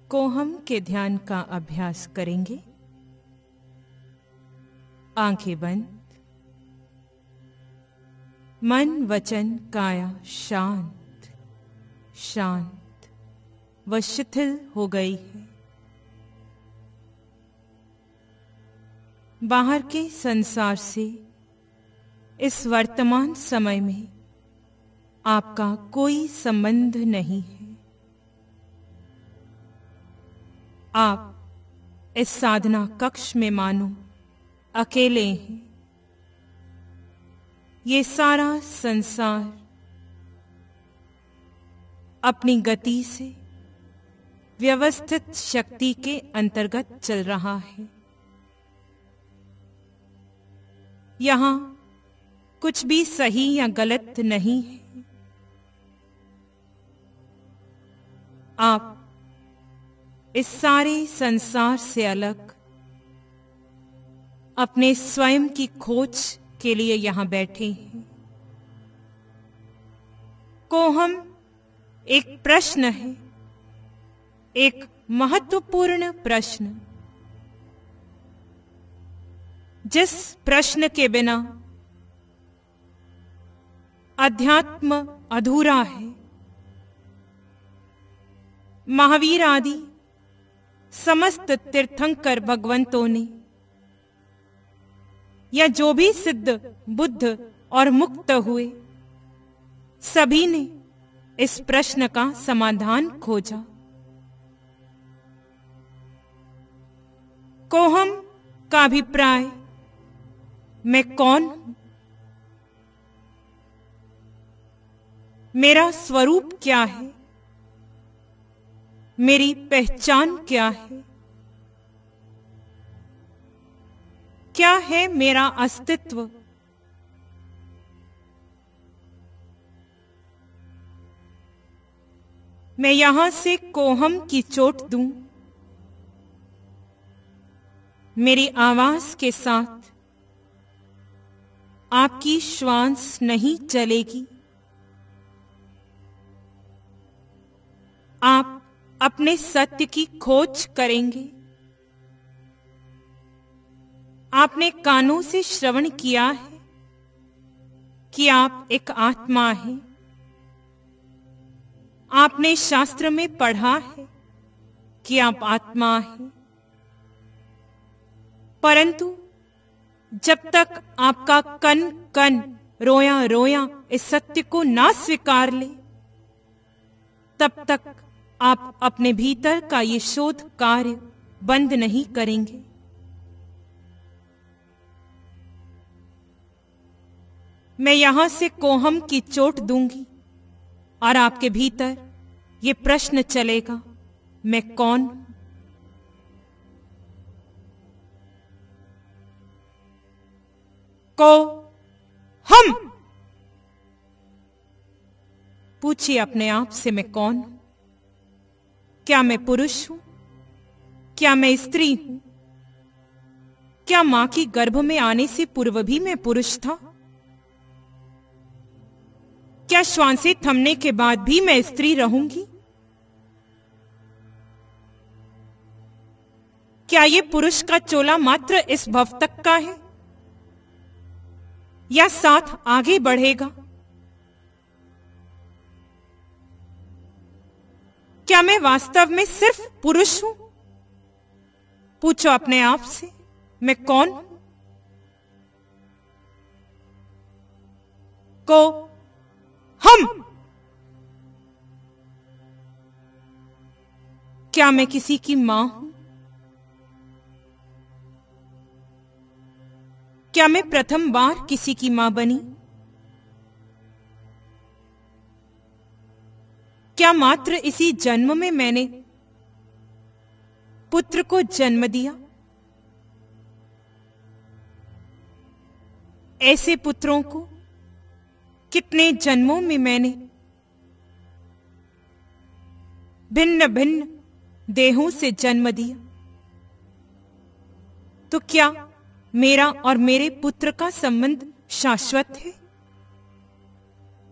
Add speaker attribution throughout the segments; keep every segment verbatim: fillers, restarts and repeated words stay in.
Speaker 1: कोहम के ध्यान का अभ्यास करेंगे। आंखें बंद, मन वचन काया शांत शांत व शिथिल हो गई है। बाहर के संसार से इस वर्तमान समय में आपका कोई संबंध नहीं है। आप इस साधना कक्ष में मानो अकेले हैं। ये सारा संसार अपनी गति से व्यवस्थित शक्ति के अंतर्गत चल रहा है। यहां कुछ भी सही या गलत नहीं है। आप इस सारे संसार से अलग अपने स्वयं की खोज के लिए यहां बैठे हैं। कोहम एक प्रश्न है, एक महत्वपूर्ण प्रश्न, जिस प्रश्न के बिना अध्यात्म अधूरा है। महावीर आदि समस्त तीर्थंकर भगवंतों ने या जो भी सिद्ध बुद्ध और मुक्त हुए, सभी ने इस प्रश्न का समाधान खोजा। कोहम का अभिप्राय मैं कौन हूं, मेरा स्वरूप क्या है, मेरी पहचान क्या है, क्या है मेरा अस्तित्व। मैं यहां से कोहम की चोट दूं, मेरी आवाज के साथ आपकी श्वास नहीं चलेगी। आप अपने सत्य की खोज करेंगे। आपने कानों से श्रवण किया है कि आप एक आत्मा हैं। आपने शास्त्र में पढ़ा है कि आप आत्मा हैं। परंतु जब तक आपका कन कन रोया रोया इस सत्य को ना स्वीकार ले, तब तक आप अपने भीतर का ये शोध कार्य बंद नहीं करेंगे। मैं यहां से कोहम की चोट दूंगी और आपके भीतर ये प्रश्न चलेगा, मैं कौन हूं? को हम पूछिए अपने आप से, मैं कौन हूं? क्या मैं पुरुष हूं? क्या मैं स्त्री हूं? क्या मां की गर्भ में आने से पूर्व भी मैं पुरुष था? क्या श्वासें थमने के बाद भी मैं स्त्री रहूंगी? क्या ये पुरुष का चोला मात्र इस भव तक का है या साथ आगे बढ़ेगा? क्या मैं वास्तव में सिर्फ पुरुष हूं? पूछो अपने आप से, मैं कौन हूं? को हम। क्या मैं किसी की मां हूं? क्या मैं प्रथम बार किसी की मां बनी? क्या मात्र इसी जन्म में मैंने पुत्र को जन्म दिया? ऐसे पुत्रों को कितने जन्मों में मैंने भिन्न भिन्न देहों से जन्म दिया। तो क्या मेरा और मेरे पुत्र का संबंध शाश्वत है?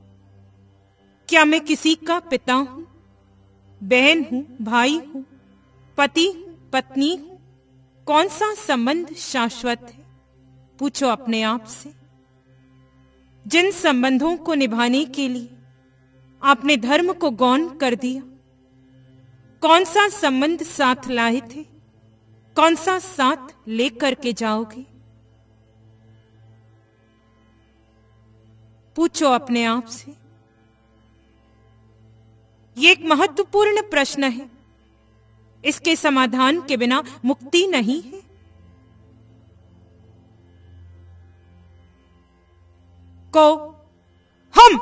Speaker 1: क्या मैं किसी का पिता हूं, बहन हूं, भाई हूं, पति पत्नी हूं, कौन सा संबंध शाश्वत है? पूछो अपने आप से। जिन संबंधों को निभाने के लिए आपने धर्म को गौण कर दिया, कौन सा संबंध साथ लाए थे, कौन सा साथ लेकर के जाओगे? पूछो अपने आप से। ये एक महत्वपूर्ण प्रश्न है। इसके समाधान के बिना मुक्ति नहीं है। को हम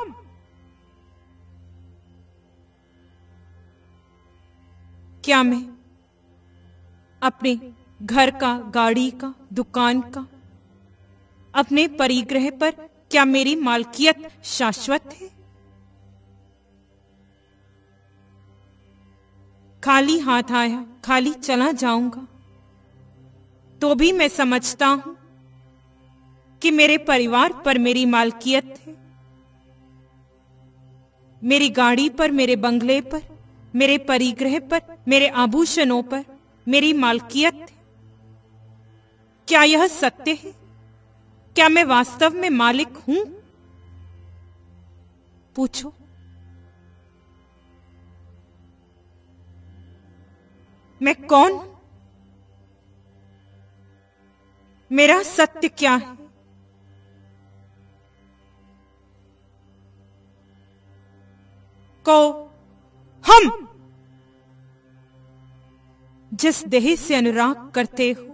Speaker 1: क्या मैं अपने घर का, गाड़ी का, दुकान का, अपने परिग्रह पर क्या मेरी मालकियत शाश्वत है? खाली हाथ आया, खाली चला जाऊंगा, तो भी मैं समझता हूं कि मेरे परिवार पर मेरी मालकियत है। मेरी गाड़ी पर, मेरे बंगले पर, मेरे परिग्रह पर, मेरे आभूषणों पर मेरी मालकियत है। क्या यह सत्य है? क्या मैं वास्तव में मालिक हूं? पूछो। मैं कौन? मेरा सत्य क्या है? को हम जिस देह से अनुराग करते हो,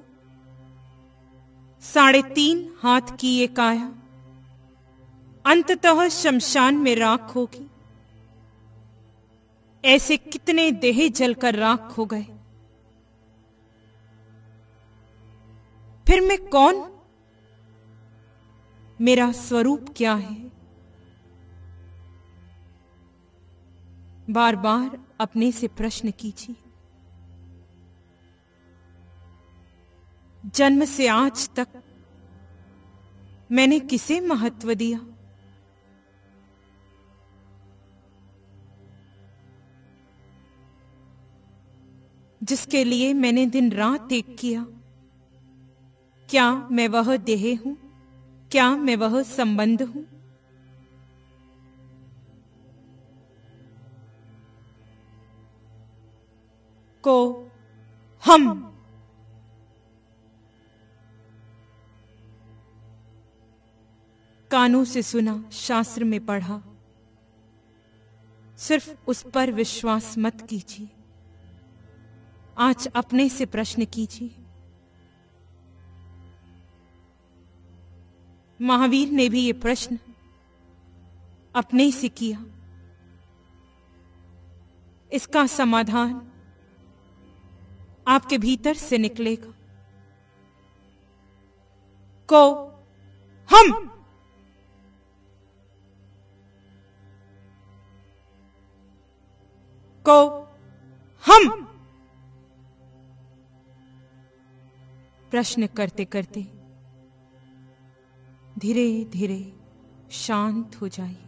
Speaker 1: साढ़े तीन हाथ की ये काया अंततः शमशान में राख होगी। ऐसे कितने देह जलकर राख हो गए। फिर मैं कौन? मेरा स्वरूप क्या है? बार बार अपने से प्रश्न कीजिए। जन्म से आज तक मैंने किसे महत्व दिया? जिसके लिए मैंने दिन रात एक किया, क्या मैं वह देह हूं? क्या मैं वह संबंध हूं? को हम कानों से सुना, शास्त्र में पढ़ा, सिर्फ उस पर विश्वास मत कीजिए। आज अपने से प्रश्न कीजिए। महावीर ने भी ये प्रश्न अपने से किया। इसका समाधान आपके भीतर से निकलेगा। को हम को हम प्रश्न करते करते धीरे धीरे शांत हो जाइए।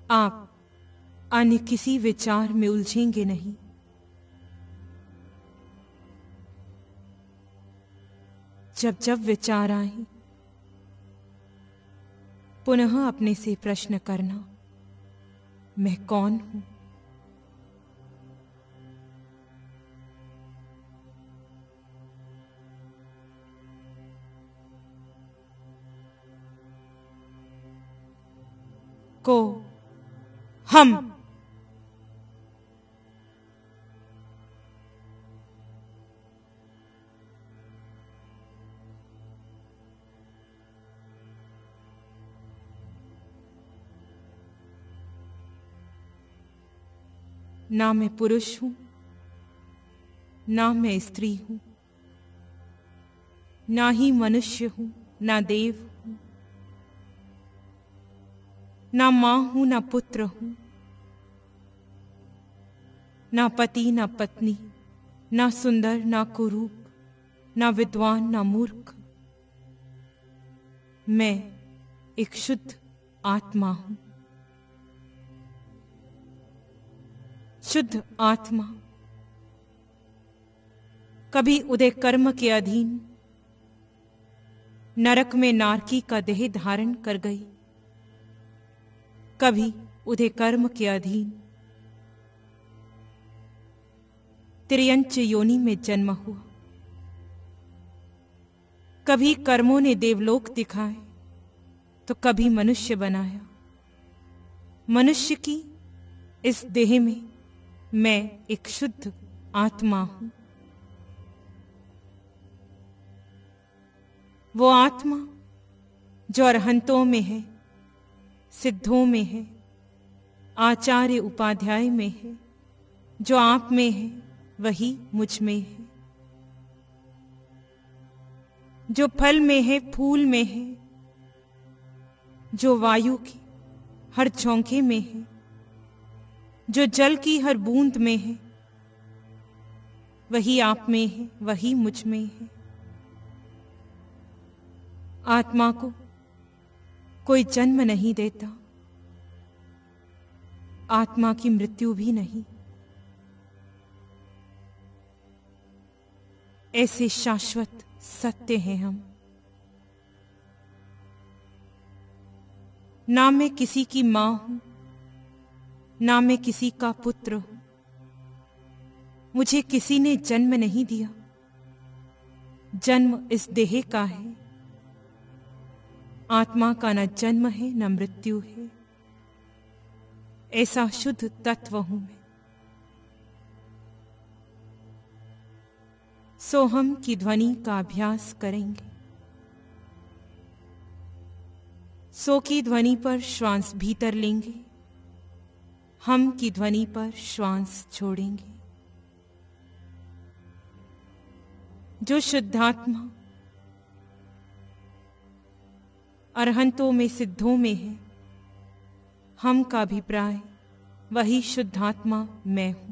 Speaker 1: आप अन्य किसी विचार में उलझेंगे नहीं। जब जब विचार आए, पुनः अपने से प्रश्न करना, मैं कौन हूं? को हम ना मैं पुरुष हूं, ना मैं स्त्री हूं, ना ही मनुष्य हूं, ना देव हूं, ना मां हूं, ना पुत्र हूं, ना पति, ना पत्नी, ना सुंदर, ना कुरूप, ना विद्वान, ना मूर्ख। मैं एक शुद्ध आत्मा हूं। शुद्ध आत्मा कभी उदय कर्म के अधीन नरक में नारकी का देह धारण कर गई, कभी उदय कर्म के अधीन त्रियंच योनि में जन्म हुआ, कभी कर्मों ने देवलोक दिखाए तो कभी मनुष्य बनाया। मनुष्य की इस देह में मैं एक शुद्ध आत्मा हूं। वो आत्मा जो अरहंतों में है, सिद्धों में है, आचार्य उपाध्याय में है, जो आप में है वही मुझ में है। जो फल में है, फूल में है, जो वायु की हर झोंके में है, जो जल की हर बूंद में है, वही आप में है, वही मुझ में है। आत्मा को कोई जन्म नहीं देता, आत्मा की मृत्यु भी नहीं। ऐसे शाश्वत सत्य हैं हम। ना मैं किसी की मां हूं, ना मैं किसी का पुत्र हूं। मुझे किसी ने जन्म नहीं दिया। जन्म इस देह का है। आत्मा का न जन्म है न मृत्यु है। ऐसा शुद्ध तत्व हूं मैं। सोहम की ध्वनि का अभ्यास करेंगे। सो की ध्वनि पर श्वास भीतर लेंगे, हम की ध्वनि पर श्वास छोड़ेंगे। जो शुद्धात्मा अरहंतों में, सिद्धों में है, हम का अभिप्राय वही शुद्धात्मा मैं हूं।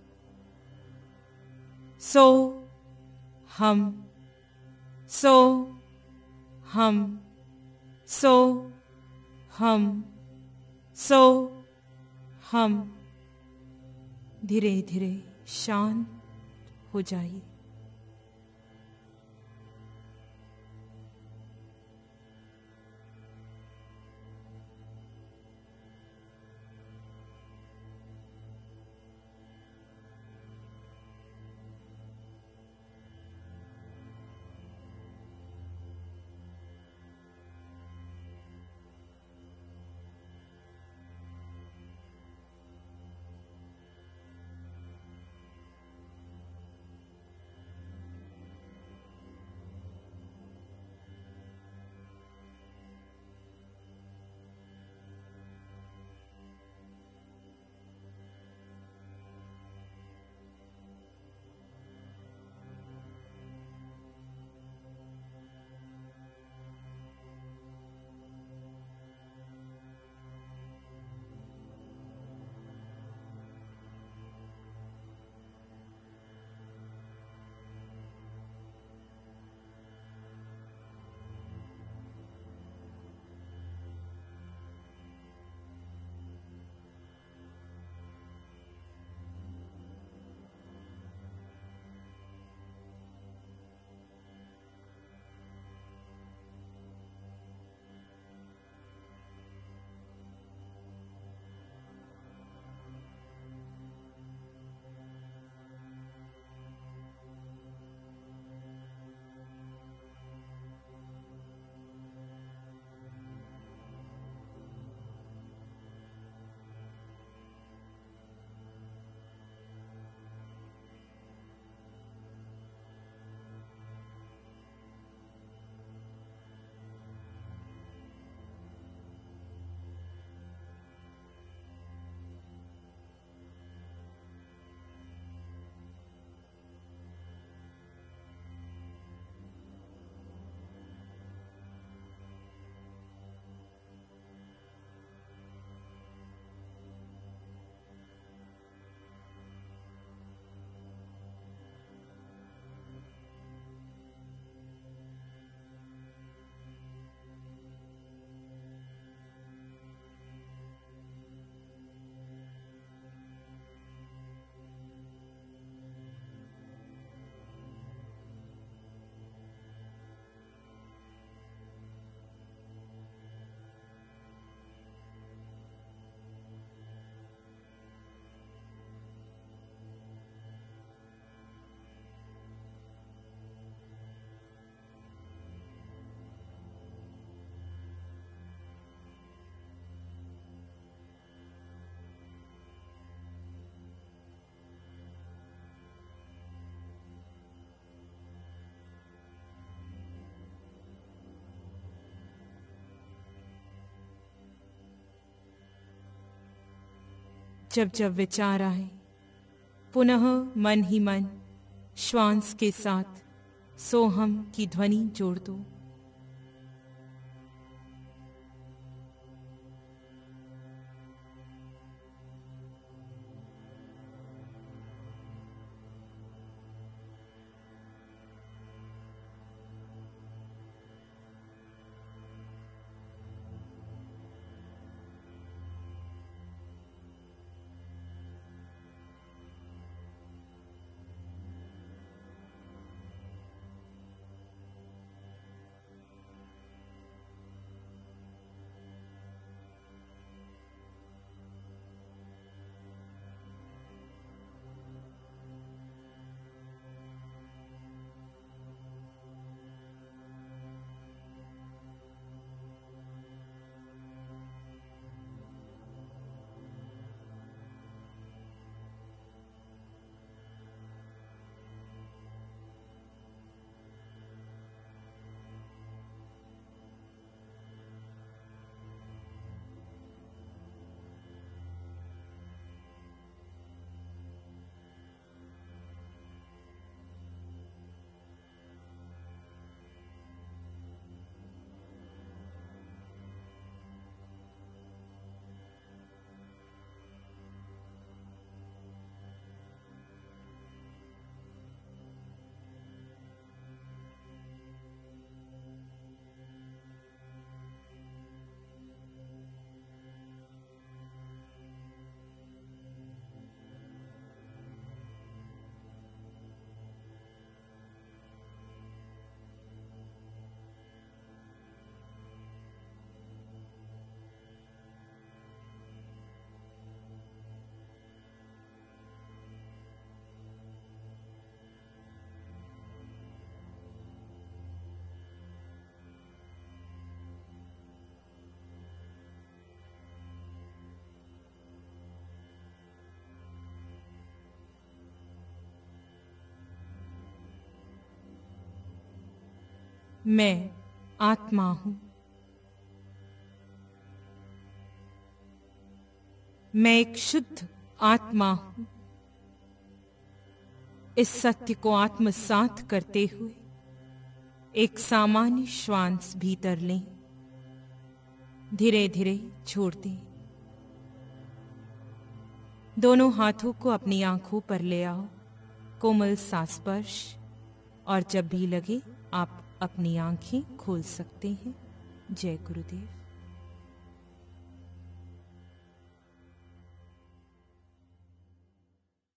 Speaker 1: सो हम, सो हम, सो हम, सो हम। धीरे धीरे शांत हो जाइए। जब जब विचार आए पुनः मन ही मन श्वास के साथ सोहम की ध्वनि जोड़ दो। मैं आत्मा हूं। मैं एक शुद्ध आत्मा हूं। इस सत्य को आत्मसात करते हुए एक सामान्य श्वास भीतर लें, धीरे धीरे छोड़ दें। दोनों हाथों को अपनी आंखों पर ले आओ, कोमल सा स्पर्श, और जब भी लगे आप अपनी आंखें खोल सकते हैं। जय गुरुदेव।